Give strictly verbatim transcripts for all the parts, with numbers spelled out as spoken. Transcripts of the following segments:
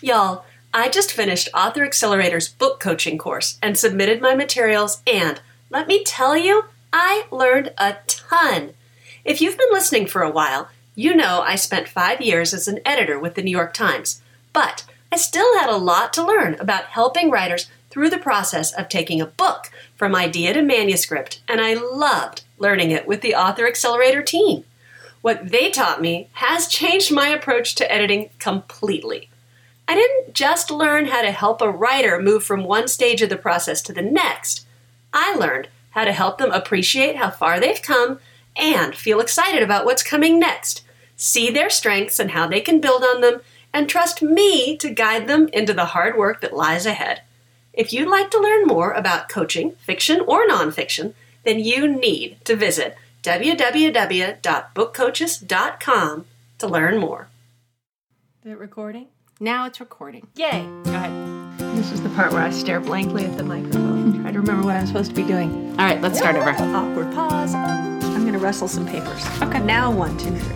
Y'all, I just finished Author Accelerator's book coaching course and submitted my materials, and let me tell you, I learned a ton. If you've been listening for a while, you know I spent five years as an editor with the New York Times, but I still had a lot to learn about helping writers through the process of taking a book from idea to manuscript, and I loved learning it with the Author Accelerator team. What they taught me has changed my approach to editing completely. I didn't just learn how to help a writer move from one stage of the process to the next. I learned how to help them appreciate how far they've come and feel excited about what's coming next, see their strengths and how they can build on them, and trust me to guide them into the hard work that lies ahead. If you'd like to learn more about coaching, fiction or nonfiction, then you need to visit w w w dot book coaches dot com to learn more. Is it recording? Now it's recording. Yay! Go ahead. This is the part where I stare blankly at the microphone. Try to remember what I'm supposed to be doing. All right, let's start over. Awkward pause. I'm going to wrestle some papers. Okay. Now one, two, three.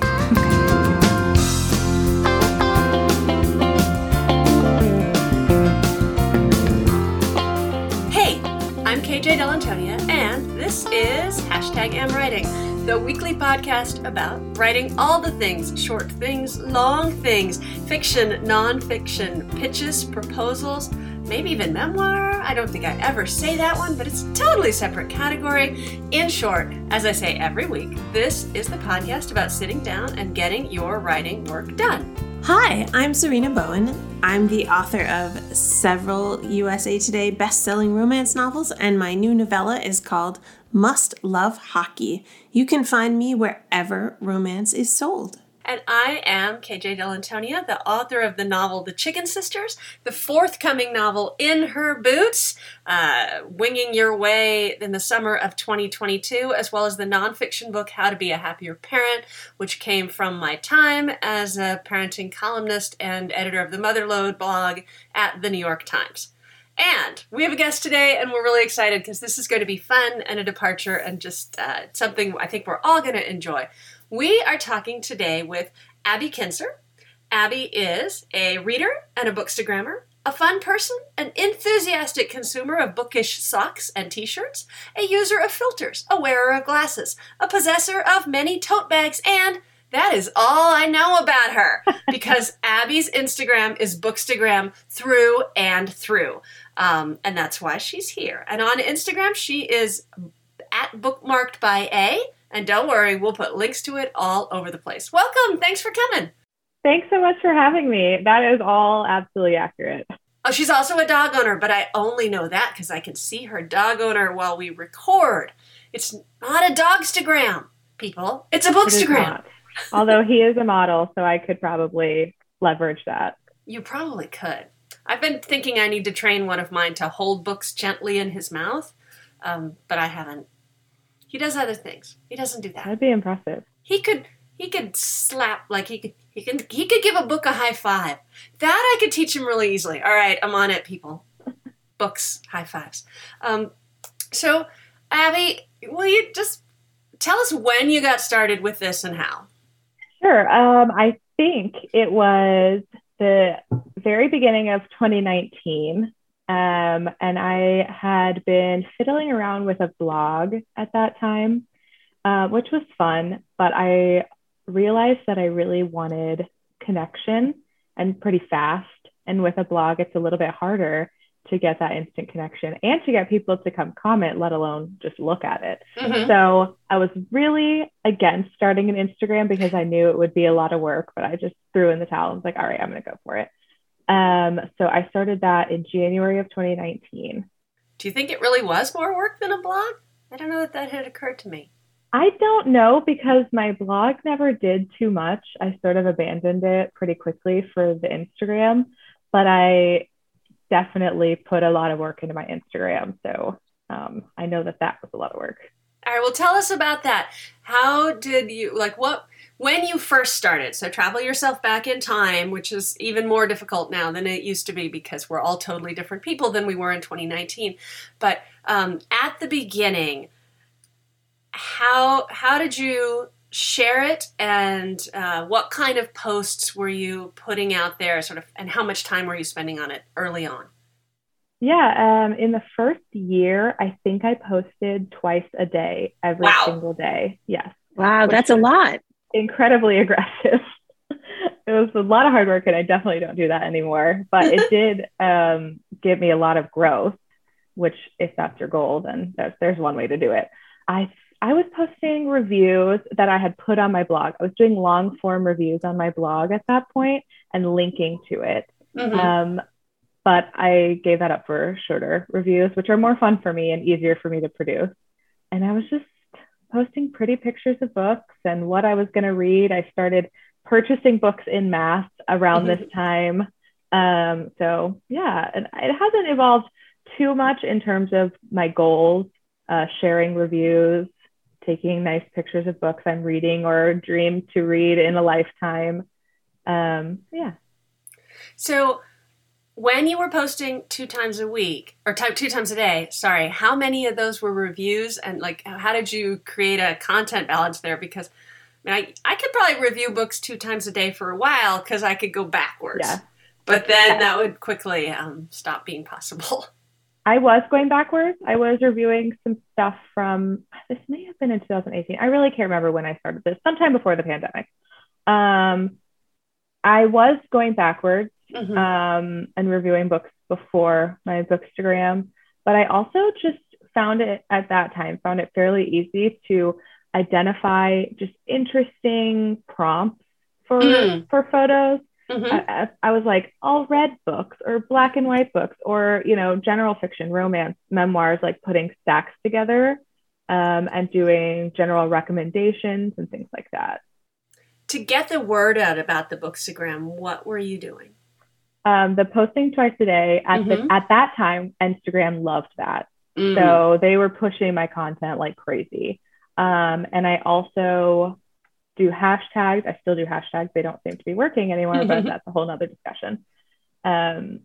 Hey, I'm K J Dell'Antonia, and this is Hashtag Am Writing, the weekly podcast about writing all the things, short things, long things, fiction, nonfiction, pitches, proposals, maybe even memoir. I don't think I ever say that one, but it's a totally separate category. In short, as I say every week, this is the podcast about sitting down and getting your writing work done. Hi, I'm Serena Bowen. I'm the author of several U S A Today best-selling romance novels, and my new novella is called Must Love Hockey. You can find me wherever romance is sold. And I am K J Dell'Antonia, the author of the novel The Chicken Sisters, the forthcoming novel In Her Boots, uh, winging your way in the summer of twenty twenty-two, as well as the nonfiction book How to Be a Happier Parent, which came from my time as a parenting columnist and editor of the Motherload blog at the New York Times. And we have a guest today, and we're really excited because this is going to be fun and a departure and just uh, something I think we're all going to enjoy. We are talking today with Abby Kinser. Abby is a reader and a bookstagrammer, a fun person, an enthusiastic consumer of bookish socks and t-shirts, a user of filters, a wearer of glasses, a possessor of many tote bags, and that is all I know about her, because Abby's Instagram is bookstagram through and through. Um, and that's why she's here. And on Instagram, she is at bookmarked by A. And don't worry, we'll put links to it all over the place. Welcome. Thanks for coming. Thanks so much for having me. That is all absolutely accurate. Oh, she's also a dog owner, but I only know that because I can see her dog owner while we record. It's not a dogstagram, people. It's a bookstagram. It Although he is a model, so I could probably leverage that. You probably could. I've been thinking I need to train one of mine to hold books gently in his mouth, um, but I haven't. He does other things. He doesn't do that. That'd be impressive. He could he could slap, like he could he can he could give a book a high five. That I could teach him really easily. All right, I'm on it, people. Books, high fives. Um, so, Abby, will you just tell us when you got started with this and how? Sure. Um, I think it was the very beginning of twenty nineteen. Um, and I had been fiddling around with a blog at that time, uh, which was fun, but I realized that I really wanted connection and pretty fast. And with a blog, it's a little bit harder to get that instant connection and to get people to come comment, let alone just look at it. Mm-hmm. So I was really against starting an Instagram because I knew it would be a lot of work, but I just threw in the towel. I was like, all right, I'm going to go for it. Um, so I started that in January of twenty nineteen. Do you think it really was more work than a blog? I don't know that that had occurred to me. I don't know, because my blog never did too much. I sort of abandoned it pretty quickly for the Instagram, but I definitely put a lot of work into my Instagram. So um, I know that that was a lot of work. All right, well, tell us about that. How did you, like what, when you first started, so travel yourself back in time, which is even more difficult now than it used to be because we're all totally different people than we were in twenty nineteen. But um, at the beginning, how how did you share it, and uh, what kind of posts were you putting out there, sort of, and how much time were you spending on it early on? Yeah, um, in the first year, I think I posted twice a day, every Wow. single day. Yes. Wow, Which that's a was lot. incredibly aggressive. It was a lot of hard work, and I definitely don't do that anymore. But it did um, give me a lot of growth, which, if that's your goal, then there's, there's one way to do it. I I was posting reviews that I had put on my blog. I was doing long form reviews on my blog at that point and linking to it. Mm-hmm. Um, but I gave that up for shorter reviews, which are more fun for me and easier for me to produce. And I was just posting pretty pictures of books and what I was going to read. I started purchasing books in mass around Mm-hmm. this time. Um, so yeah, and it hasn't evolved too much in terms of my goals, uh, sharing reviews, taking nice pictures of books I'm reading or dream to read in a lifetime. Um, yeah. So when you were posting two times a week, or t- two times a day, sorry, how many of those were reviews? And like, how did you create a content balance there? Because I mean, I, I could probably review books two times a day for a while because I could go backwards. Yeah. But then Yeah. that would quickly um, stop being possible. I was going backwards. I was reviewing some stuff from, this may have been in two thousand eighteen. I really can't remember when I started this, sometime before the pandemic. Um, I was going backwards Mm-hmm. um, and reviewing books before my Bookstagram, but I also just found it at that time, found it fairly easy to identify just interesting prompts for, Mm. for photos. Mm-hmm. I, I was like, all red books or black and white books or, you know, general fiction, romance, memoirs, like putting stacks together um, and doing general recommendations and things like that. To get the word out about the Bookstagram, what were you doing? Um, the posting twice a day at, Mhm. the, at that time, Instagram loved that. Mm. So they were pushing my content like crazy. Um, and I also do hashtags. I still do hashtags. They don't seem to be working anymore, but that's a whole nother discussion. Um,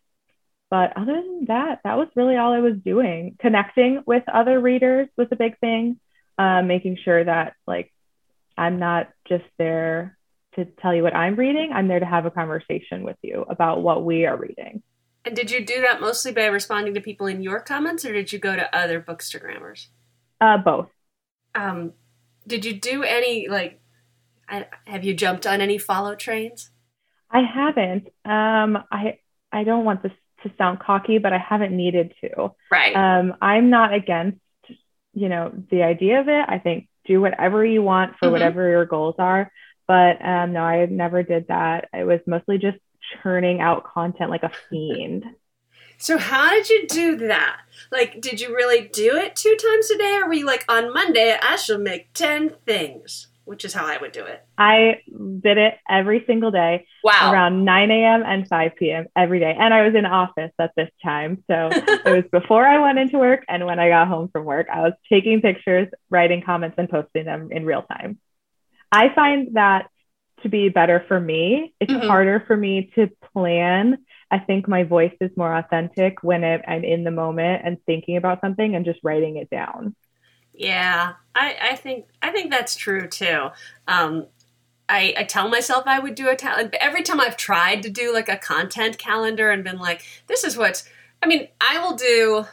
but other than that, that was really all I was doing. Connecting with other readers was a big thing. Uh, making sure that like I'm not just there to tell you what I'm reading. I'm there to have a conversation with you about what we are reading. And did you do that mostly by responding to people in your comments, or did you go to other Bookstagrammers? Uh, both. Um, did you do any, like, I, have you jumped on any follow trains? I haven't. Um, I I don't want this to sound cocky, but I haven't needed to. Right. Um, I'm not against, you know, the idea of it. I think do whatever you want for Mhm. whatever your goals are. But um, no, I never did that. It was mostly just churning out content like a fiend. So how did you do that? Like, did you really do it two times a day? Or were you like, on Monday, I shall make ten things, which is how I would do it. I did it every single day Wow. around nine a.m. and five p.m. every day. And I was in office at this time. So it was before I went into work and when I got home from work. I was taking pictures, writing comments, and posting them in real time. I find that to be better for me. It's Mhm. harder for me to plan. I think my voice is more authentic when it, I'm in the moment and thinking about something and just writing it down. Yeah, I, I think I think that's true too. Um, I, I tell myself I would do a tal- every time I've tried to do like a content calendar and been like, this is what I mean. I will do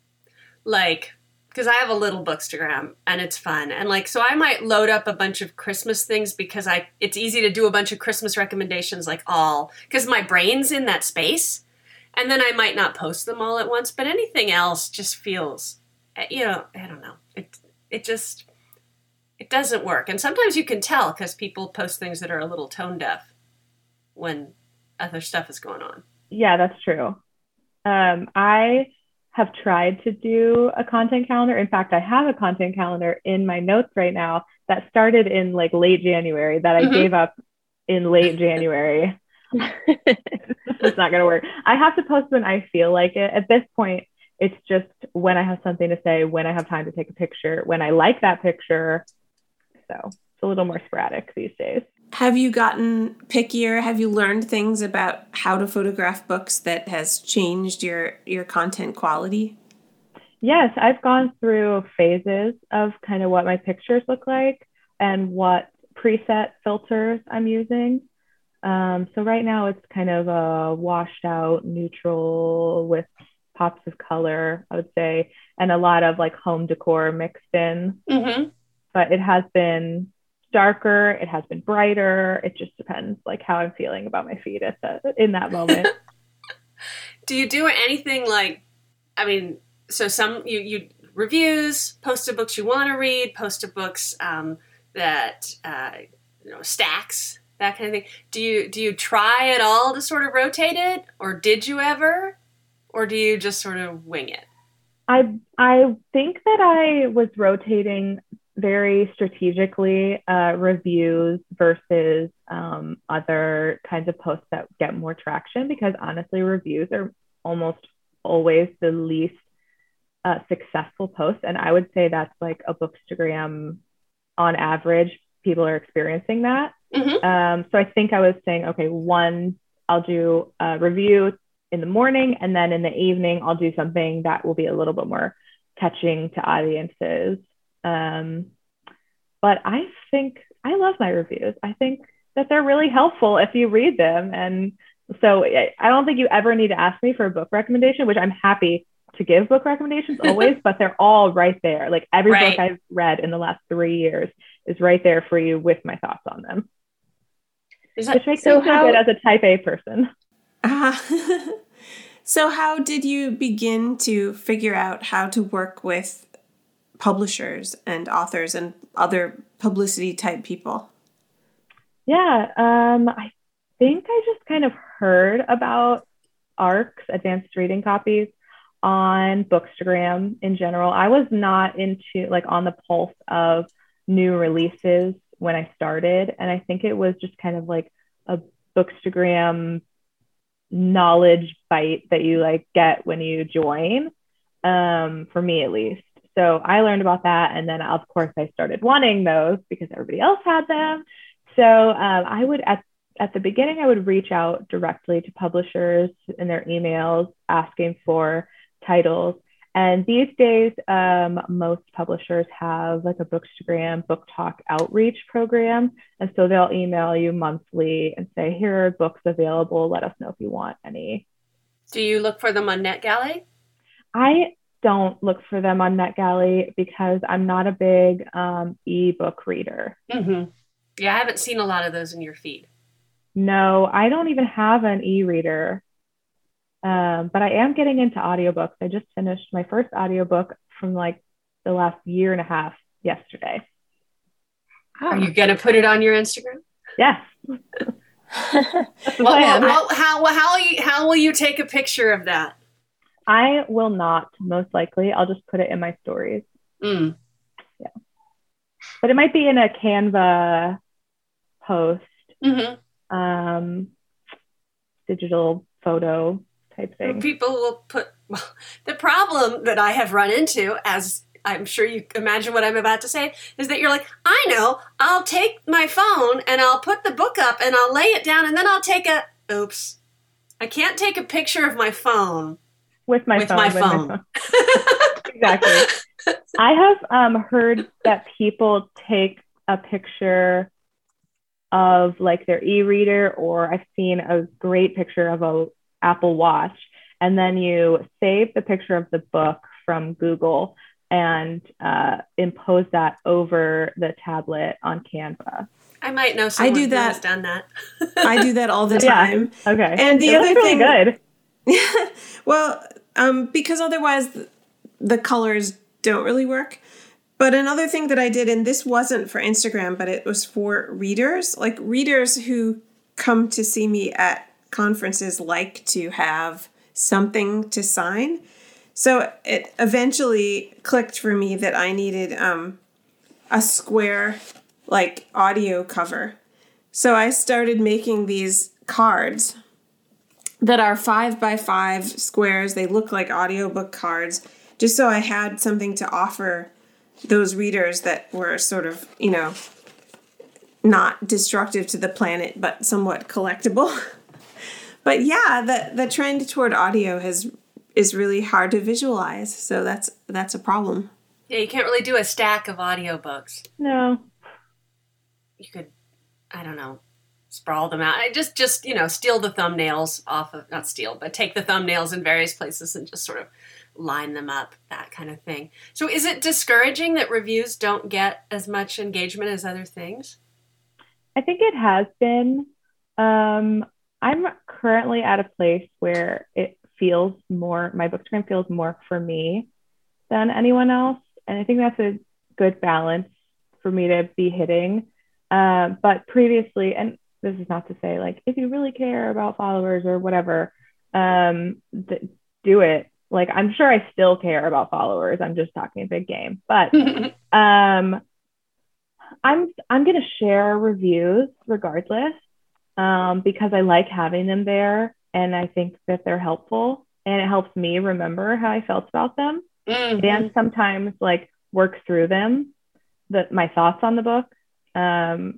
like because I have a little Bookstagram and it's fun, and like so I might load up a bunch of Christmas things because I it's easy to do a bunch of Christmas recommendations like all because my brain's in that space, and then I might not post them all at once, but anything else just feels. You know, I don't know. It it just it doesn't work, and sometimes you can tell because people post things that are a little tone deaf when other stuff is going on. Yeah, that's true. Um, I have tried to do a content calendar. In fact, I have a content calendar in my notes right now that started in like late January that I Mhm. gave up in late January. It's not going to work. I have to post when I feel like it. At this point, it's just when I have something to say, when I have time to take a picture, when I like that picture. So it's a little more sporadic these days. Have you gotten pickier? Have you learned things about how to photograph books that has changed your, your content quality? Yes, I've gone through phases of kind of what my pictures look like. and what preset filters I'm using. Um, so right now it's kind of a washed out neutral with pops of color, I would say, and a lot of like home decor mixed in. Mm-hmm. But it has been darker, it has been brighter. It just depends like how I'm feeling about my feed at the, in that moment. Do you do anything like, I mean, so some you you reviews, posted books you want to read, posted books um, that uh, you know stacks, that kind of thing. Do you do you try at all to sort of rotate it, or did you ever, or do you just sort of wing it? I I think that I was rotating very strategically uh, reviews versus um, other kinds of posts that get more traction, because honestly, reviews are almost always the least uh, successful post. And I would say that's like a Bookstagram on average, people are experiencing that. Mm-hmm. Um, so I think I was saying, okay, one, I'll do a review in the morning, and then in the evening, I'll do something that will be a little bit more catching to audiences. Um, but I think I love my reviews. I think that they're really helpful if you read them. And so I don't think you ever need to ask me for a book recommendation, which I'm happy to give book recommendations always, but they're all right there. Like every right. book I've read in the last three years is right there for you with my thoughts on them. Is that, which makes so me feel how, good as a type A person. Uh, so how did you begin to figure out how to work with publishers and authors and other publicity type people? Yeah, um, I think I just kind of heard about A R Cs, advanced reading copies, on Bookstagram in general. I was not into like on the pulse of new releases when I started. And I think it was just kind of like a Bookstagram knowledge bite that you like get when you join, um, for me at least. So I learned about that. And then of course I started wanting those because everybody else had them. So um, I would, at, at the beginning, I would reach out directly to publishers in their emails asking for titles. And these days, um, most publishers have like a Bookstagram book talk outreach program. And so they'll email you monthly and say, here are books available. Let us know if you want any. Do you look for them on NetGalley? I don't look for them on NetGalley because I'm not a big um, ebook reader. Mm-hmm. Yeah, I haven't seen a lot of those in your feed. No, I don't even have an e-reader. Um, but I am getting into audiobooks. I just finished my first audiobook from like the last year and a half yesterday. Are you going to put it on your Instagram? Yes. well, well, well, how, how, you, how will you take a picture of that? I will not, most likely. I'll just put it in my stories. Mm. Yeah. But it might be in a Canva post, mm-hmm. um, digital photo type thing. People will put, well, the problem that I have run into, as I'm sure you imagine what I'm about to say, is that you're like, I know, I'll take my phone and I'll put the book up and I'll lay it down and then I'll take a, oops, I can't take a picture of my phone. With my with phone. My with phone. my phone. Exactly. I have um, heard that people take a picture of like their e-reader, or I've seen a great picture of a Apple Watch, and then you save the picture of the book from Google and uh, impose that over the tablet on Canva. I might know someone I do who that. has done that. I do that all the time. Yeah. Okay. And the it other looks really thing, good. well, um, because otherwise the, the colors don't really work. But another thing that I did, and this wasn't for Instagram, but it was for readers, like readers who come to see me at conferences like to have something to sign. So it eventually clicked for me that I needed um, a square, like, audio cover. So I started making these cards that are five by five squares. They look like audiobook cards, just so I had something to offer those readers that were sort of, you know, not destructive to the planet, but somewhat collectible. But yeah, the the trend toward audio has is really hard to visualize, so that's that's a problem. Yeah, you can't really do a stack of audiobooks. No. you could, I don't know, sprawl them out. I just, just, you know, steal the thumbnails off of, not steal, but take the thumbnails in various places and just sort of line them up, that kind of thing. So is it discouraging that reviews don't get as much engagement as other things? I think it has been. Um, I'm currently at a place where it feels more, my Bookstagram feels more for me than anyone else. And I think that's a good balance for me to be hitting. Um, but previously, and this is not to say like, if you really care about followers or whatever, um, th- do it. Like, I'm sure I still care about followers. I'm just talking a big game, but um, I'm, I'm going to share reviews regardless, um, because I like having them there. And I think that they're helpful, and it helps me remember how I felt about them. Mm-hmm. And sometimes like work through them, the, my thoughts on the book. Um,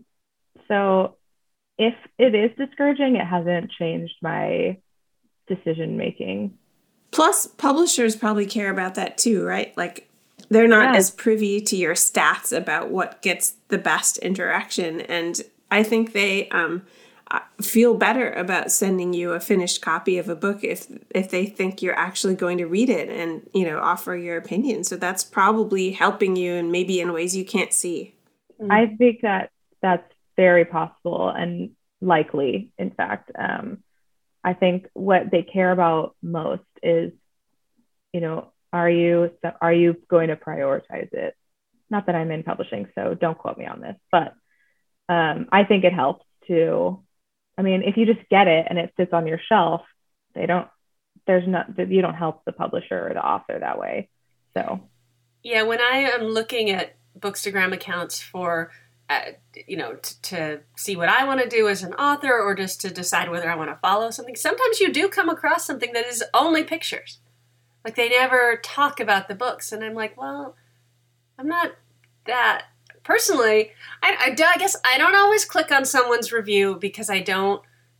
so if it is discouraging, it hasn't changed my decision making. Plus, publishers probably care about that too, right? Like, they're not Yeah. as privy to your stats about what gets the best interaction. And I think they um, feel better about sending you a finished copy of a book if if they think you're actually going to read it and, you know, offer your opinion. So that's probably helping you, and maybe in ways you can't see. I think that that's very possible and likely, in fact. Um, I think what they care about most is, you know, are you are you going to prioritize it? Not that I'm in publishing, so don't quote me on this, but um, I think it helps to, I mean, if you just get it and it sits on your shelf, they don't, there's not, you don't help the publisher or the author that way. So, yeah, when I am looking at Bookstagram accounts for, uh, you know, t- to see what I want to do as an author, or just to decide whether I want to follow something, sometimes you do come across something that is only pictures. Like, they never talk about the books. And I'm like, well, I'm not that, personally, I, I, I guess I don't always click on someone's review because I don't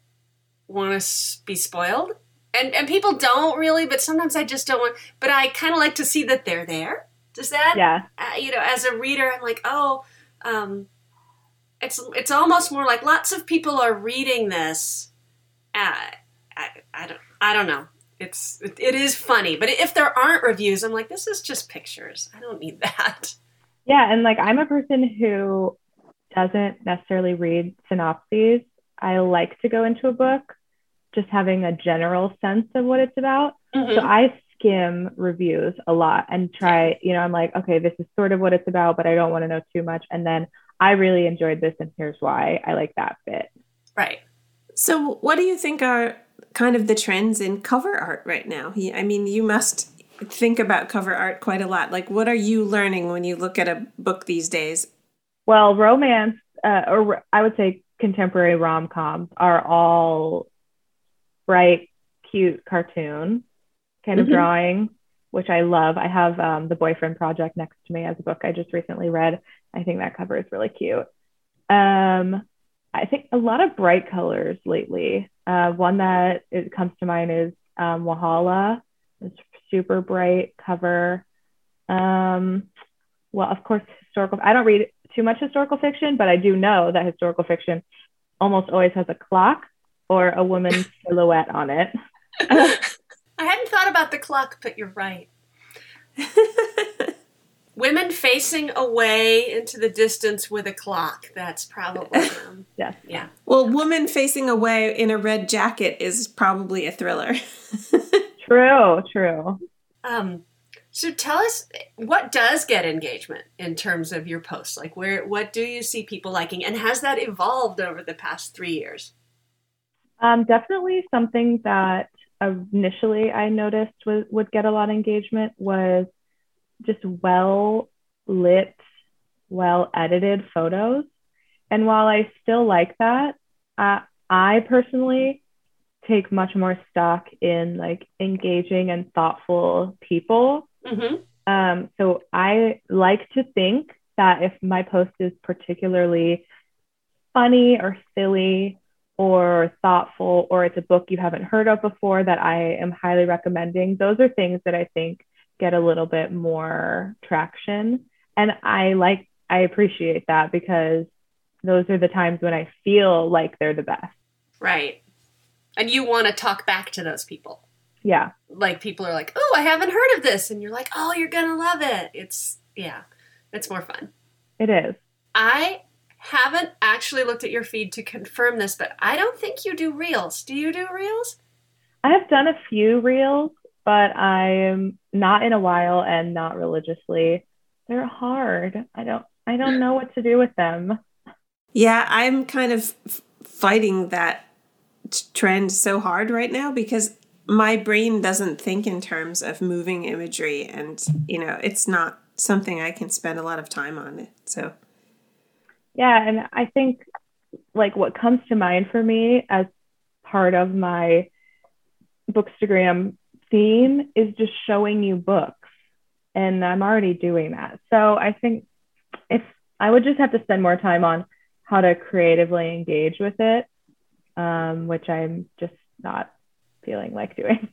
want to be spoiled. And and people don't really, but sometimes I just don't want, but I kind of like to see that they're there. Does that, yeah. uh, you know, as a reader, I'm like, oh, um, it's it's almost more like lots of people are reading this. Uh, I, I don't I don't know. It's it, it is funny, but if there aren't reviews, I'm like, this is just pictures. I don't need that. Yeah, and like, I'm a person who doesn't necessarily read synopses. I like to go into a book just having a general sense of what it's about. Mm-hmm. So I skim reviews a lot and try, you know, I'm like, okay, this is sort of what it's about, but I don't want to know too much. And then I really enjoyed this, and here's why I like that bit. Right. So what do you think are kind of the trends in cover art right now? I mean, you must think about cover art quite a lot. Like, what are you learning when you look at a book these days? Well, romance, uh, or I would say contemporary rom-coms, are all bright, cute cartoon kind of mm-hmm. drawing, which I love. I have um, The Boyfriend Project next to me as a book I just recently read. I think that cover is really cute. Um, I think a lot of bright colors lately. Uh, one that it comes to mind is um, Wahala. It's super bright cover. Um, well, of course, historical. I don't read too much historical fiction, but I do know that historical fiction almost always has a clock or a woman's silhouette on it. I hadn't thought about the clock, but you're right. Women facing away into the distance with a clock. That's probably, um, yes. yeah. Well, woman facing away in a red jacket is probably a thriller. True, true. Um, so tell us, what does get engagement in terms of your posts? Like, where, what do you see people liking? And has that evolved over the past three years? Um, definitely something that initially I noticed was, would get a lot of engagement was just well lit, well edited photos. And while I still like that, uh, I personally take much more stock in like engaging and thoughtful people. Mm-hmm. Um, so I like to think that if my post is particularly funny or silly or thoughtful, or it's a book you haven't heard of before that I am highly recommending, those are things that I think get a little bit more traction. And I like, I appreciate that, because those are the times when I feel like they're the best. Right. And you want to talk back to those people. Yeah. Like people are like, oh, I haven't heard of this. And you're like, oh, you're going to love it. It's, yeah, it's more fun. It is. I haven't actually looked at your feed to confirm this, but I don't think you do reels. Do you do reels? I have done a few reels, but I'm not in a while and not religiously. They're hard. I don't, I don't know what to do with them. Yeah, I'm kind of f- fighting that t- trend so hard right now because my brain doesn't think in terms of moving imagery, and you know, it's not something I can spend a lot of time on it. So, yeah, and I think like what comes to mind for me as part of my Bookstagram theme is just showing you books, and I'm already doing that. So I think if I would just have to spend more time on how to creatively engage with it, um, which I'm just not feeling like doing.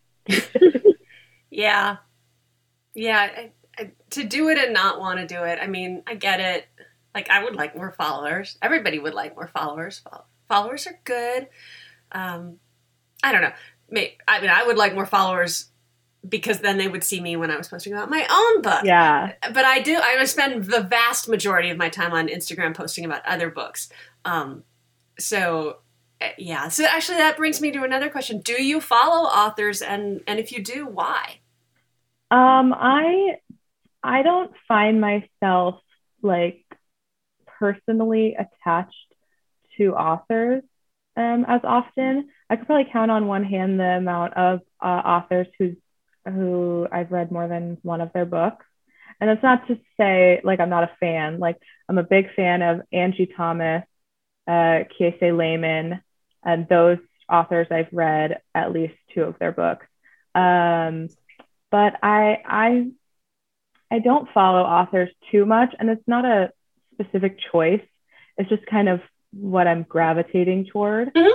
yeah. Yeah. I, I, to do it and not want to do it. I mean, I get it. Like, I would like more followers. Everybody would like more followers. Followers are good. Um, I don't know. May, I mean, I would like more followers because then they would see me when I was posting about my own book. Yeah. But I do, I would spend the vast majority of my time on Instagram posting about other books. Um, so, yeah. So actually that brings me to another question. Do you follow authors? And, and if you do, why? Um, I, I don't find myself like personally attached to authors um, as often. I could probably count on one hand the amount of uh, authors who's who I've read more than one of their books. And that's not to say like I'm not a fan. Like I'm a big fan of Angie Thomas, uh, Kiese Lehman, and those authors I've read at least two of their books. Um, but I I I don't follow authors too much, and it's not a specific choice. It's just kind of what I'm gravitating toward. Mm-hmm.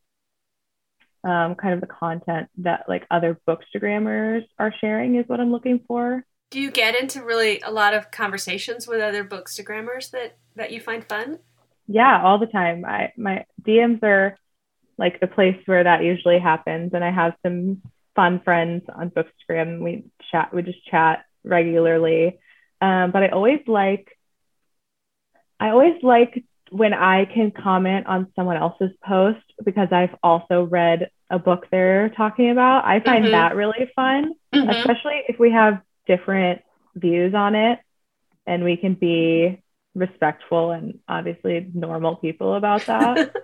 Um, kind of the content that like other bookstagrammers are sharing is what I'm looking for. Do you get into really a lot of conversations with other bookstagrammers that, that you find fun? Yeah, all the time. I my D Ms are like the place where that usually happens, and I have some fun friends on Bookstagram. We chat, we just chat regularly. Um, but I always like, I always like when I can comment on someone else's post because I've also read a book they're talking about. I find mm-hmm. that really fun, mm-hmm. especially if we have different views on it and we can be respectful and obviously normal people about that. um,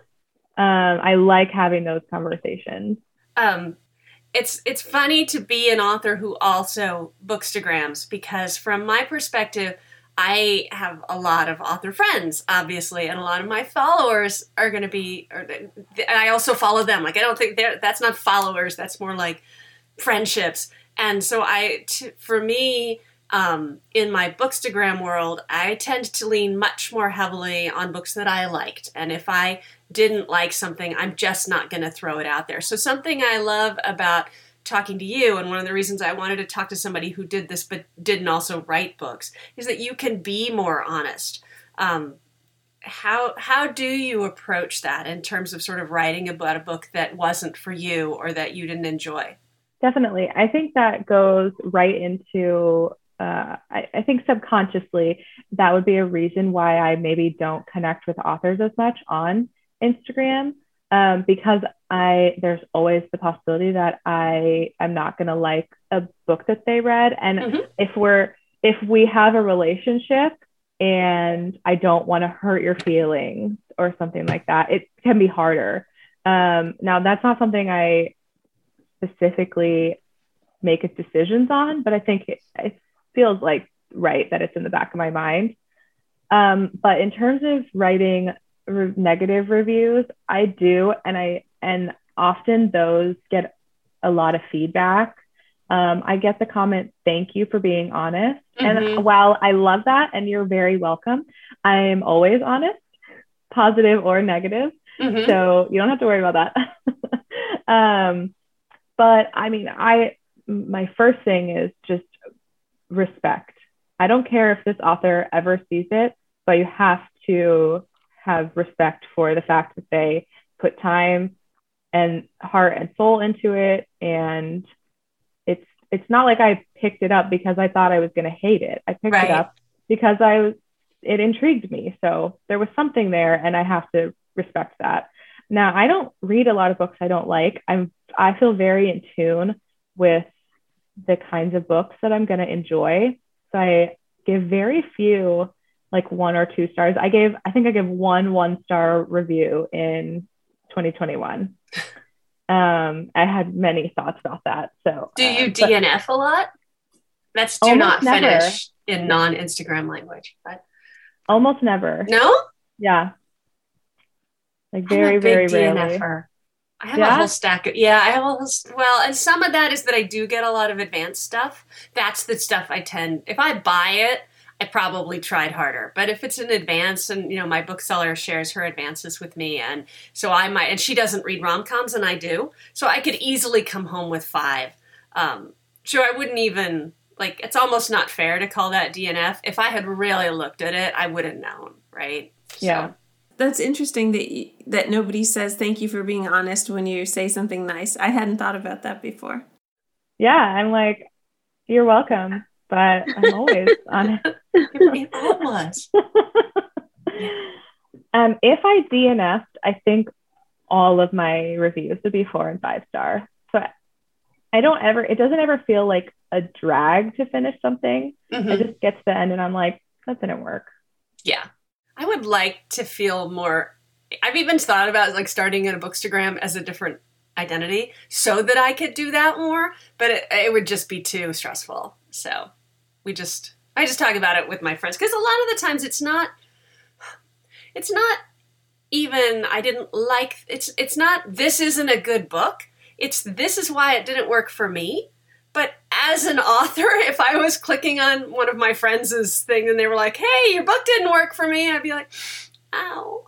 I like having those conversations. Um, it's it's funny to be an author who also bookstagrams because from my perspective, I have a lot of author friends, obviously, and a lot of my followers are going to be, or, and I also follow them. Like, I don't think they're, that's not followers. That's more like friendships. And so I, t- for me, um, in my Bookstagram world, I tend to lean much more heavily on books that I liked. And if I didn't like something, I'm just not going to throw it out there. So something I love about talking to you, and one of the reasons I wanted to talk to somebody who did this but didn't also write books, is that you can be more honest. Um, how how do you approach that in terms of sort of writing about a book that wasn't for you or that you didn't enjoy? Definitely. I think that goes right into, uh, I, I think subconsciously, that would be a reason why I maybe don't connect with authors as much on Instagram. Um, because I there's always the possibility that I am not going to like a book that they read. And mm-hmm. if we're if we have a relationship and I don't want to hurt your feelings or something like that, it can be harder. Um, now, that's not something I specifically make decisions on, but I think it, it feels like right that it's in the back of my mind. Um, but in terms of writing re- negative reviews, I do, and I and often those get a lot of feedback. Um, I get the comment, "Thank you for being honest." Mm-hmm. And while I love that, and you're very welcome, I'm always honest, positive or negative. Mm-hmm. So you don't have to worry about that. um, but I mean, I my first thing is just respect. I don't care if this author ever sees it, but you have to have respect for the fact that they put time and heart and soul into it. And it's it's not like I picked it up because I thought I was going to hate it. I picked Right. it up because I was it intrigued me. So there was something there, and I have to respect that. Now, I don't read a lot of books I don't like. I'm I feel very in tune with the kinds of books that I'm going to enjoy. So I give very few like one or two stars. I gave I think I gave one one star review in twenty twenty-one. Um, I had many thoughts about that. So Do you uh, D N F a lot? That's do Almost not never. finish in non-Instagram language. But almost never. no? Yeah. Like I'm very, a very big rarely. DNFer. I have Yeah? a whole stack of, yeah, I have a whole, st- well, and some of that is that I do get a lot of advanced stuff. That's the stuff I tend, if I buy it, I probably tried harder. But if it's an advance and, you know, my bookseller shares her advances with me, and so I might, and she doesn't read rom-coms and I do, so I could easily come home with five. Um, so I wouldn't even, like, it's almost not fair to call that D N F. If I had really looked at it, I would have known, right? Yeah. So, That's interesting that y that nobody says thank you for being honest when you say something nice. I hadn't thought about that before. Yeah. I'm like, you're welcome. But I'm always honest. it was. um, if I D N F'd, I think all of my reviews would be four and five star. So I don't ever, it doesn't ever feel like a drag to finish something. Mhm. I just get to the end and I'm like, that didn't work. Yeah. I would like to feel more, I've even thought about like starting in a Bookstagram as a different identity so that I could do that more, but it, it would just be too stressful. So we just, I just talk about it with my friends because a lot of the times it's not, it's not even, I didn't like, it's, it's not, this isn't a good book. It's, this is why it didn't work for me. But as an author, if I was clicking on one of my friends' thing and they were like, hey, your book didn't work for me, I'd be like, ow.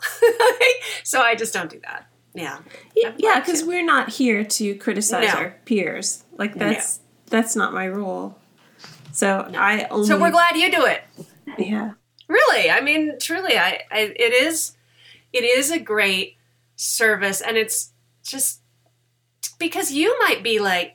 So I just don't do that. Yeah. Y- I'd Yeah, like because to. we're not here to criticize No. our peers. Like that's that's not my role. So I only. So we're glad you do it. Yeah. Really. I mean, truly, I, I it is it is a great service, and it's just because you might be like,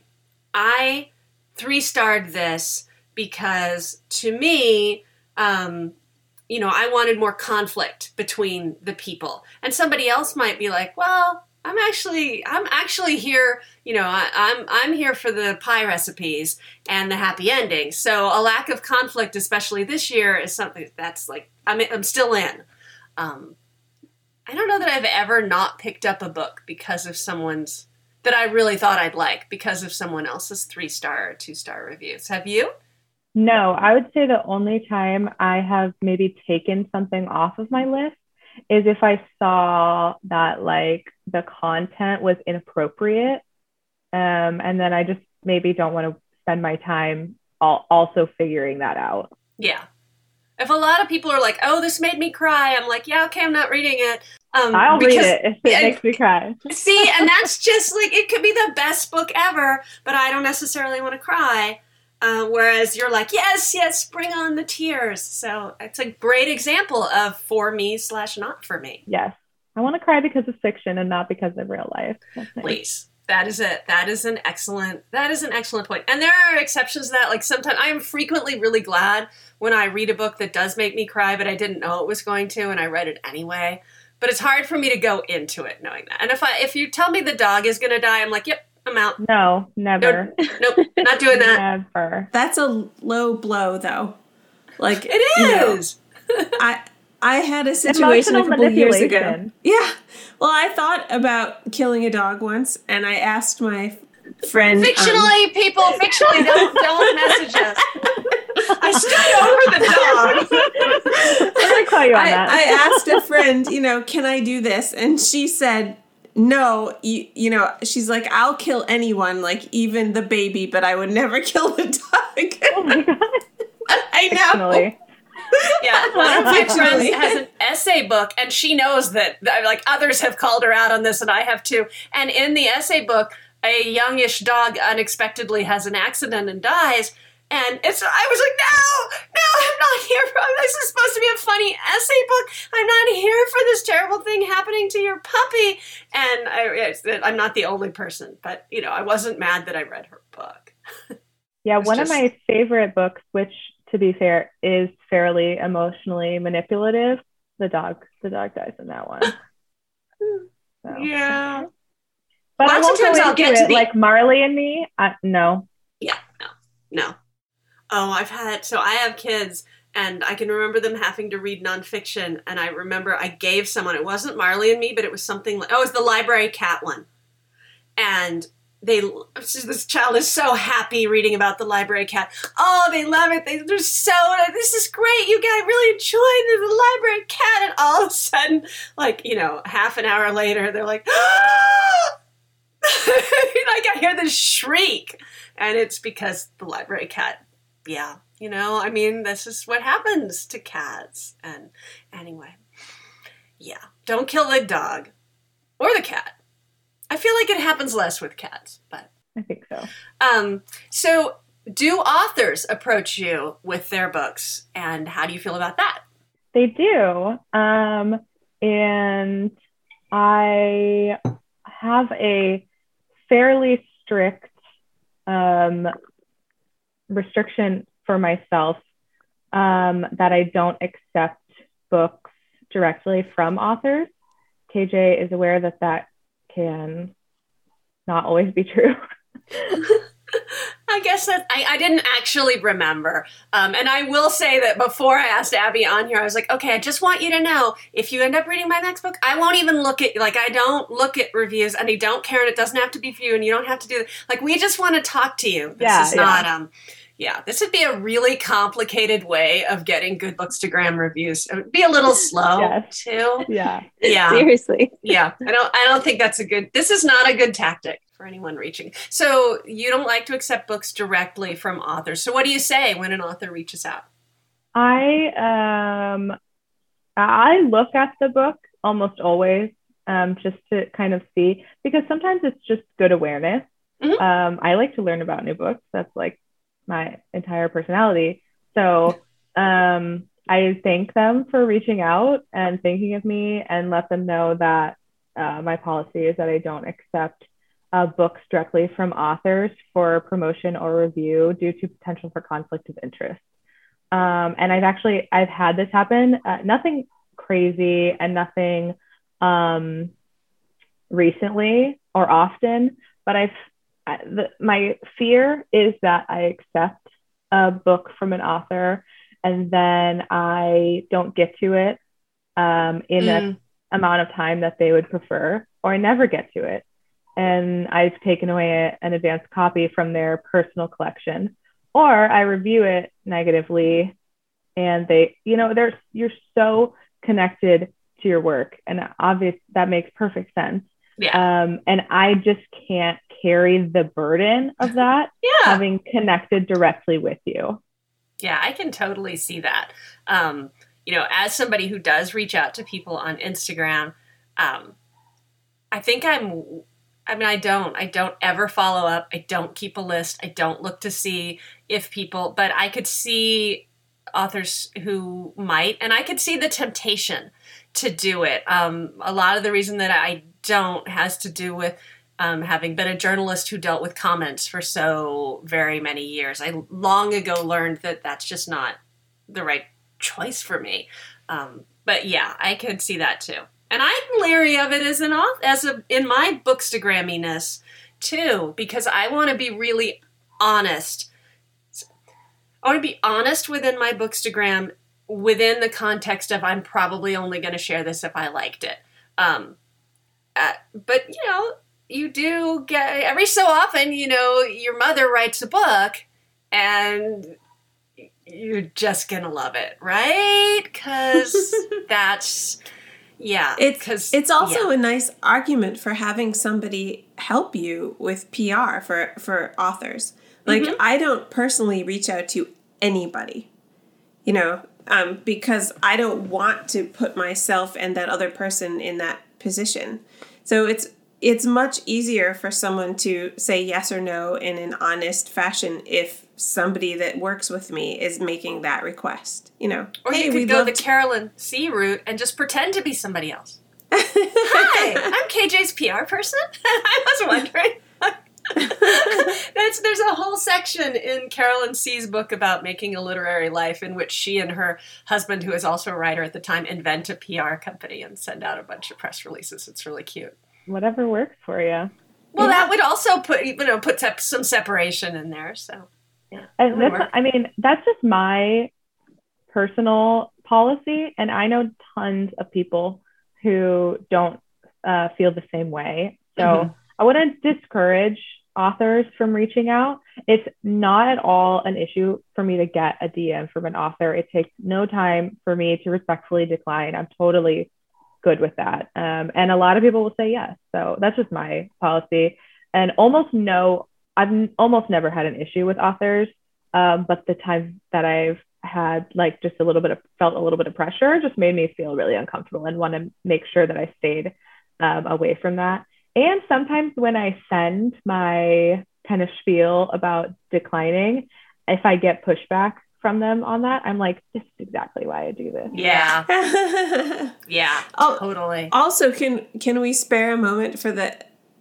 I three-starred this because to me, um, you know, I wanted more conflict between the people. And somebody else might be like, well, I'm actually, I'm actually here, you know, I, I'm, I'm here for the pie recipes and the happy ending. So a lack of conflict, especially this year, is something that's like, I'm, I'm still in. Um, I don't know that I've ever not picked up a book because of someone's, that I really thought I'd like because of someone else's three-star or two-star reviews. Have you? No, I would say the only time I have maybe taken something off of my list is if I saw that like the content was inappropriate. Um, and then I just maybe don't want to spend my time al- also figuring that out. Yeah. If a lot of people are like, oh, this made me cry, I'm like, yeah, okay, I'm not reading it. Um, I'll because, read it if it and- makes me cry. See, and that's just like, it could be the best book ever, but I don't necessarily want to cry. Uh, whereas you're like, yes, yes, bring on the tears. So it's a great example of for me slash not for me. Yes. I want to cry because of fiction and not because of real life. That's nice. Please. That is it. That is an excellent, that is an excellent point. And there are exceptions to that. Like sometimes I am frequently really glad when I read a book that does make me cry, but I didn't know it was going to, and I read it anyway. But it's hard for me to go into it knowing that. And if I, if you tell me the dog is going to die, I'm like, yep, I'm out. No, never. Nope, nope, not doing that. Never. That's a low blow, though. Like It you know, is. I I had a situation a Emotional couple years ago. manipulation. Yeah. Well, I thought about killing a dog once, and I asked my friend. um, Fictionally, people, fictionally, don't, don't message us. I stood over the dog. I'm going to call you on I, that. I asked a friend, you know, can I do this? And she said, no, you, you know, she's like, I'll kill anyone, like even the baby, but I would never kill the dog. Oh my God. I know. Fictionally. Yeah, one of my friends Actually. has an essay book, and she knows that, that, like, others have called her out on this, and I have too. And in the essay book, a youngish dog unexpectedly has an accident and dies. And it's, I was like, no, no, I'm not here for this. Is supposed to be a funny essay book. I'm not here for this terrible thing happening to your puppy. And I, it's, I'm not the only person, but you know, I wasn't mad that I read her book. Yeah, one just... of my favorite books, which to be fair is fairly emotionally manipulative. The dog, the dog dies in that one. So. Yeah. But Lots I won't of times go I'll into get it to the... like Marley and Me. Uh, no. Yeah, no, no. Oh, I've had, so I have kids, and I can remember them having to read nonfiction, and I remember I gave someone, it wasn't Marley and Me, but it was something like, oh, it was the Library Cat one. And they, this child is so happy reading about the Library Cat. Oh, they love it. They, they're so, this is great. You guys really enjoyed the, the Library Cat. And all of a sudden, like, you know, half an hour later, they're like, ah! Like I hear this shriek, and it's because the Library Cat, yeah, you know, I mean, this is what happens to cats. And anyway, yeah, don't kill the dog or the cat. I feel like it happens less with cats, but I think so. Um, so do authors approach you with their books, and how do you feel about that? They do. Um, and I have a fairly strict um, restriction for myself um, that I don't accept books directly from authors. K J is aware that that can not always be true. I guess that I, I didn't actually remember. Um, and I will say that before I asked Abby on here, I was like, okay, I just want you to know, if you end up reading my next book, I won't even look at, like, I don't look at reviews, and I don't care, and it doesn't have to be for you, and you don't have to do it. Like, we just want to talk to you. This yeah, is not, yeah. um, yeah, this would be a really complicated way of getting Good Bookstagram reviews. It would be a little slow, yes. too. Yeah. Yeah. Seriously. Yeah. I don't, I don't think that's a good, this is not a good tactic for anyone reaching. So you don't like to accept books directly from authors. So what do you say when an author reaches out? I um I look at the book almost always um, just to kind of see, because sometimes it's just good awareness. Mm-hmm. Um, I like to learn about new books. That's like my entire personality. So um, I thank them for reaching out and thinking of me, and let them know that uh, my policy is that I don't accept Uh, books directly from authors for promotion or review due to potential for conflict of interest. Um, and I've actually, I've had this happen, uh, nothing crazy and nothing um, recently or often, but I've, I, the, my fear is that I accept a book from an author and then I don't get to it um, in mm. an amount of time that they would prefer, or I never get to it. And I've taken away a, an advanced copy from their personal collection, or I review it negatively, and they, you know, they're, you're so connected to your work, and obvious that makes perfect sense. Yeah. Um, and I just can't carry the burden of that, yeah. having connected directly with you. Yeah, I can totally see that. Um, you know, as somebody who does reach out to people on Instagram, um, I think I'm. I mean, I don't. I don't ever follow up. I don't keep a list. I don't look to see if people, but I could see authors who might, and I could see the temptation to do it. Um, a lot of the reason that I don't has to do with um, having been a journalist who dealt with comments for so very many years. I long ago learned that that's just not the right choice for me. Um, but yeah, I could see that too. And I'm leery of it as an author, as a, in my bookstagramminess too, because I want to be really honest. I want to be honest within my bookstagram, within the context of I'm probably only going to share this if I liked it. Um, uh, but you know, you do get every so often. You know, your mother writes a book, and you're just gonna love it, right? Because that's. Yeah, it's it's also yeah. a nice argument for having somebody help you with P R for, for authors. Like, mm-hmm. I don't personally reach out to anybody, you know, um, because I don't want to put myself and that other person in that position. So it's it's much easier for someone to say yes or no in an honest fashion if somebody that works with me is making that request, you know. Or hey, you we'd could go love the to- Carolyn C route and just pretend to be somebody else. Hi, I'm K J's P R person. I was wondering. That's, there's a whole section in Carolyn C's book about making a literary life in which she and her husband, who is also a writer at the time, invent a P R company and send out a bunch of press releases. It's really cute. Whatever works for you. Well, Yeah. that would also put, you know, put sep- some separation in there. So, yeah. And that would that's, work. I mean, that's just my personal policy. And I know tons of people who don't uh, feel the same way. So Mhm. I wouldn't discourage authors from reaching out. It's not at all an issue for me to get a D M from an author. It takes no time for me to respectfully decline. I'm totally good with that. Um, and a lot of people will say yes. So that's just my policy. And almost no, I've n- almost never had an issue with authors. Um, but the time that I've had like just a little bit of, felt a little bit of pressure just made me feel really uncomfortable and want to make sure that I stayed um, away from that. And sometimes when I send my kind of spiel about declining, if I get pushback from them on that, I'm like, this is exactly why I do this. Yeah. Yeah. Oh, Totally. Also, can can we spare a moment for the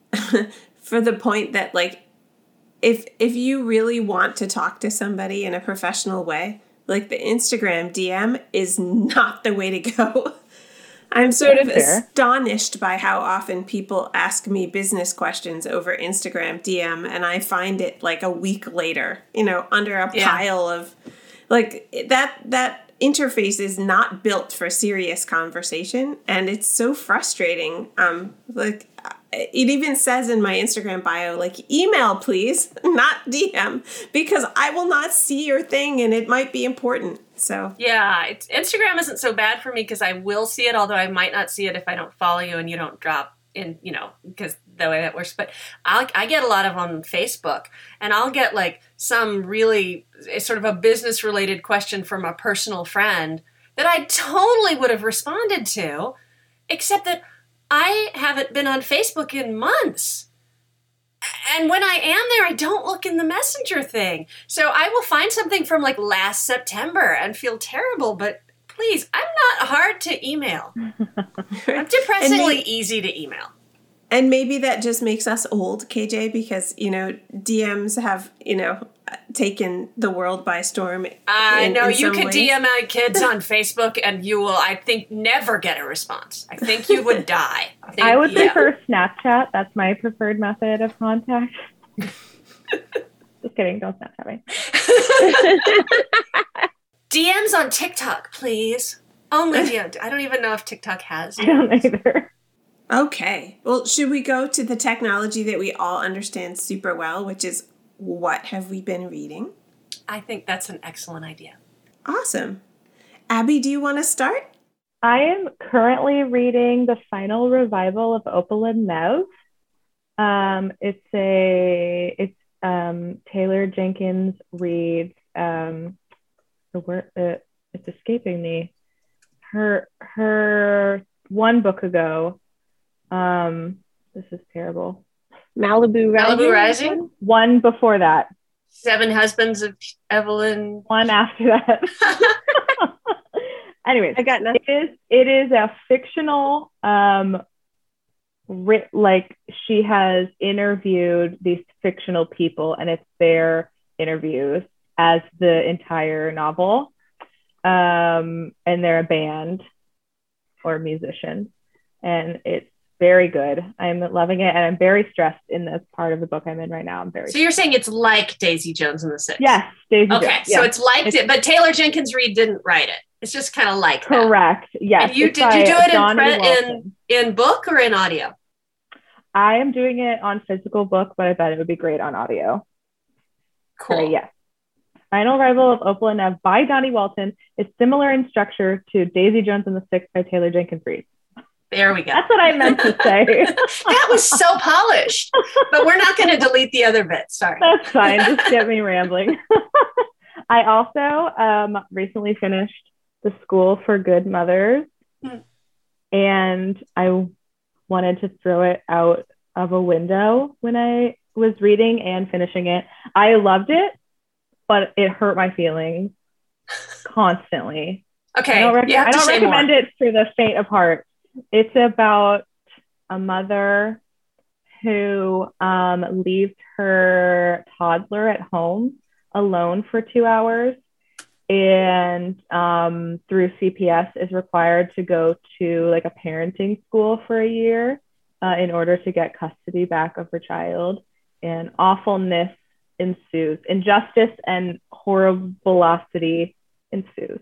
for the point that like if if you really want to talk to somebody in a professional way, like the Instagram D M is not the way to go. I'm sort of Fair. astonished by how often people ask me business questions over Instagram D M, and I find it like a week later, you know, under a Yeah. pile of like that that interface is not built for serious conversation, and it's so frustrating. Um like it even says in my Instagram bio, like, email please, not D M, because I will not see your thing and it might be important. So Yeah, it's, Instagram isn't so bad for me because I will see it, although I might not see it if I don't follow you and you don't drop in, you know, because the way that works. But I'll, I get a lot of on Facebook, and I'll get like some really sort of a business related question from a personal friend that I totally would have responded to, except that I haven't been on Facebook in months. And when I am there, I don't look in the messenger thing. So I will find something from like last September and feel terrible, but please, I'm not hard to email. I'm depressingly may- easy to email. And maybe that just makes us old, K J, because, you know, D Ms have, you know, taken the world by storm. I in- know in you some could ways. D M my kids on Facebook and you will, I think, never get a response. I think you would die. I, think, I would yeah. prefer Snapchat. That's my preferred method of contact. Just kidding. Don't Snapchat me. D Ms on TikTok, please. Only D M. I don't even know if TikTok has. I don't either. Okay. Well, should we go to the technology that we all understand super well, which is what have we been reading? I think that's an excellent idea. Awesome. Abby, do you want to start? I am currently reading the final revival of Opal and Nev. Um, it's a it's um, Taylor Jenkins Reid. Um, the word uh, it's escaping me. Her her one book ago. Um, this is terrible. Malibu Rising. Malibu Rising? One before that. Seven Husbands of Evelyn. One after that. Anyways, I got nothing. it is it is a fictional um writ like she has interviewed these fictional people and it's their interviews as the entire novel. Um and they're a band or musician, and it's very good. I'm loving it, and I'm very stressed in the part of the book I'm in right now. I'm very So you're saying it's like Daisy Jones and the Six? yes, Daisy Okay, Jones. so yes. it's like, It's- it, but Taylor Jenkins Reid didn't write it. It's just kind of like that. correct. Yes. And you it's did you by do it in Donnie pre- in Walton. in book or in audio? I am doing it on physical book, but I bet it would be great on audio. Cool. Sorry, yes. Final Rival of Opal and Nev by Donnie Walton is similar in structure to Daisy Jones and the Six by Taylor Jenkins Reid. There we go. That's what I meant to say. That was so polished, but we're not going to delete the other bit. Sorry. That's fine. Just get me rambling. I also um, recently finished The School for Good Mothers, Hmm. and I wanted to throw it out of a window when I was reading and finishing it. I loved it, but it hurt my feelings constantly. Okay, I don't, rec- you have I to don't say recommend more. it for the faint of heart. It's about a mother who um, leaves her toddler at home alone for two hours and um, through C P S is required to go to like a parenting school for a year uh, in order to get custody back of her child. And awfulness ensues. Injustice and horribility ensues.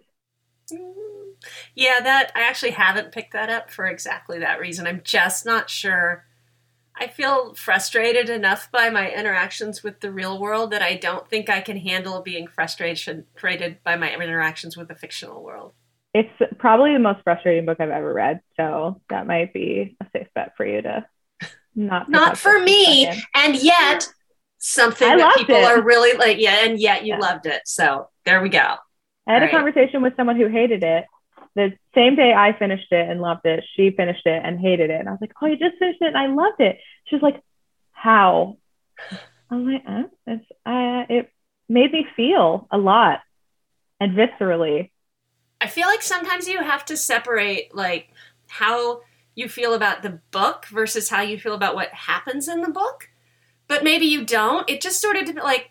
Yeah, that I actually haven't picked that up for exactly that reason. I'm just not sure. I feel frustrated enough by my interactions with the real world that I don't think I can handle being frustrated by my interactions with the fictional world. It's probably the most frustrating book I've ever read, so that might be a safe bet for you to not. Not for me, and yet something I that loved people it. are really like. Yeah, and yet you Yeah. loved it. So there we go. I had All a right. conversation with someone who hated it. The same day I finished it and loved it, she finished it and hated it. And I was like, oh, you just finished it and I loved it. She was like, how? I was like, eh, it's, uh, it made me feel a lot and viscerally. I feel like sometimes you have to separate like how you feel about the book versus how you feel about what happens in the book. But maybe you don't. It just sort of like,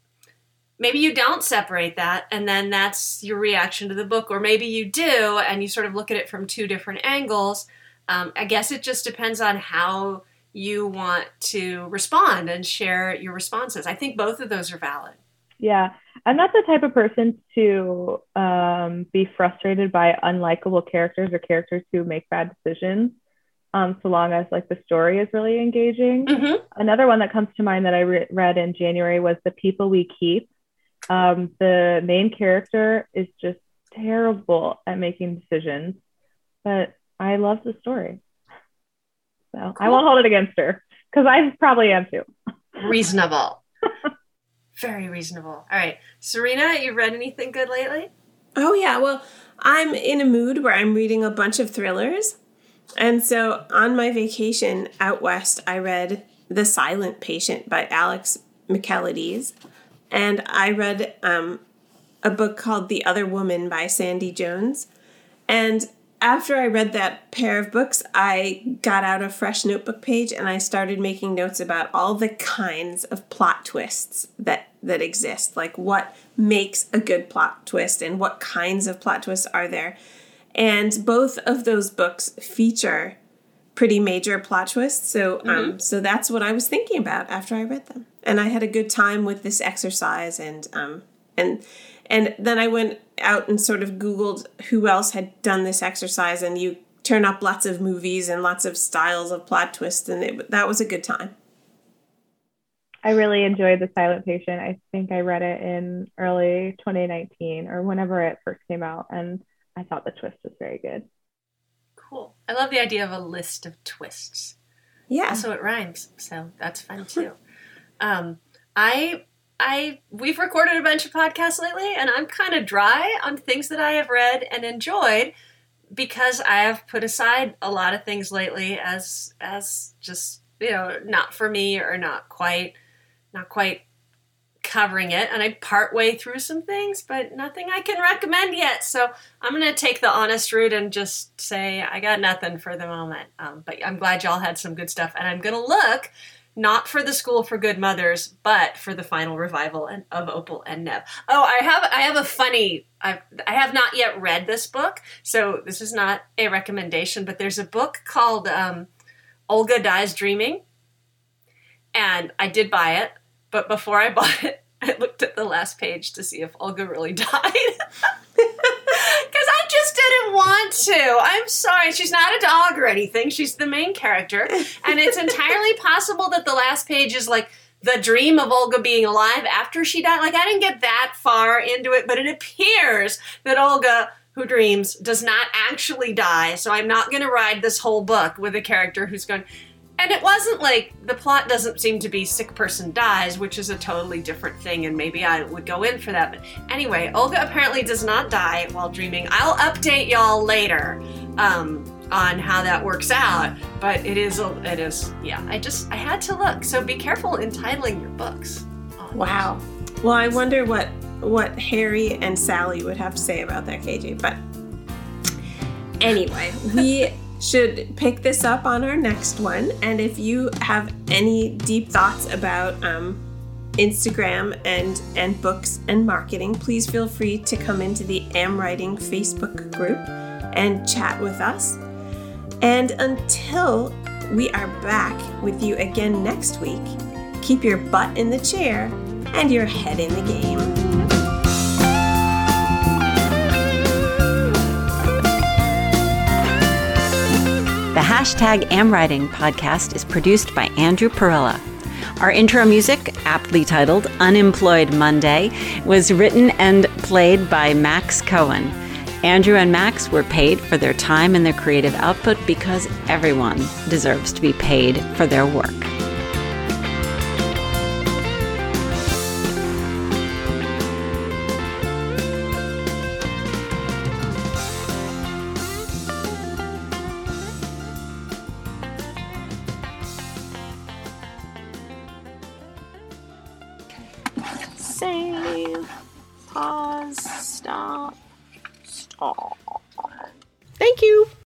maybe you don't separate that and then that's your reaction to the book. Or maybe you do and you sort of look at it from two different angles. Um, I guess it just depends on how you want to respond and share your responses. I think both of those are valid. Yeah. I'm not the type of person to um, be frustrated by unlikable characters or characters who make bad decisions, um, so long as like the story is really engaging. Mm-hmm. Another one that comes to mind that I re- read in January was The People We Keep. Um, the main character is just terrible at making decisions, but I love the story. So cool. I won't hold it against her because I probably am too. Reasonable. Very reasonable. All right. Serena, you read anything good lately? Oh, yeah. Well, I'm in a mood where I'm reading a bunch of thrillers. And so on my vacation out west, I read The Silent Patient by Alex Michaelides. And I read um, a book called The Other Woman by Sandy Jones. And after I read that pair of books, I got out a fresh notebook page and I started making notes about all the kinds of plot twists that, that exist. Like what makes a good plot twist and what kinds of plot twists are there. And both of those books feature pretty major plot twists. So um, mm-hmm. so that's what I was thinking about after I read them. And I had a good time with this exercise and um and and then I went out and sort of Googled who else had done this exercise, and you turn up lots of movies and lots of styles of plot twists, and it, that was a good time. I really enjoyed The Silent Patient. I think I read it in early twenty nineteen or whenever it first came out, and I thought the twist was very good. Cool. I love the idea of a list of twists. Yeah. Also, it rhymes, so that's fun too. um, I, I, we've recorded a bunch of podcasts lately, and I'm kind of dry on things that I have read and enjoyed because I have put aside a lot of things lately as, as just you know, not for me or not quite, not quite covering it, and I part way through some things, but nothing I can recommend yet. So I'm going to take the honest route and just say I got nothing for the moment. Um, but I'm glad y'all had some good stuff, and I'm going to look not for the School for Good Mothers, but for the final revival of Opal and Nev. Oh, I have I have a funny. I I have not yet read this book, so this is not a recommendation. But there's a book called um, Olga Dies Dreaming, and I did buy it. But before I bought it, I looked at the last page to see if Olga really died. Because I just didn't want to. I'm sorry. She's not a dog or anything. She's the main character. And it's entirely possible that the last page is like the dream of Olga being alive after she died. Like, I didn't get that far into it, but it appears that Olga, who dreams, does not actually die. So I'm not going to ride this whole book with a character who's going... And it wasn't like, the plot doesn't seem to be sick person dies, which is a totally different thing, and maybe I would go in for that. But anyway, Olga apparently does not die while dreaming. I'll update y'all later um, on how that works out, but it is, it is, yeah, I just, I had to look. So be careful entitling your books. Oh, Wow. Well, I wonder what, what Harry and Sally would have to say about that, K J, but anyway, we should pick this up on our next one. And if you have any deep thoughts about um, Instagram and, and books and marketing, please feel free to come into the Am Writing Facebook group and chat with us. And until we are back with you again next week, keep your butt in the chair and your head in the game. The hashtag AmWriting podcast is produced by Andrew Perella. Our intro music, aptly titled Unemployed Monday, was written and played by Max Cohen. Andrew and Max were paid for their time and their creative output because everyone deserves to be paid for their work. Save. Pause. Stop. Stop. Thank you.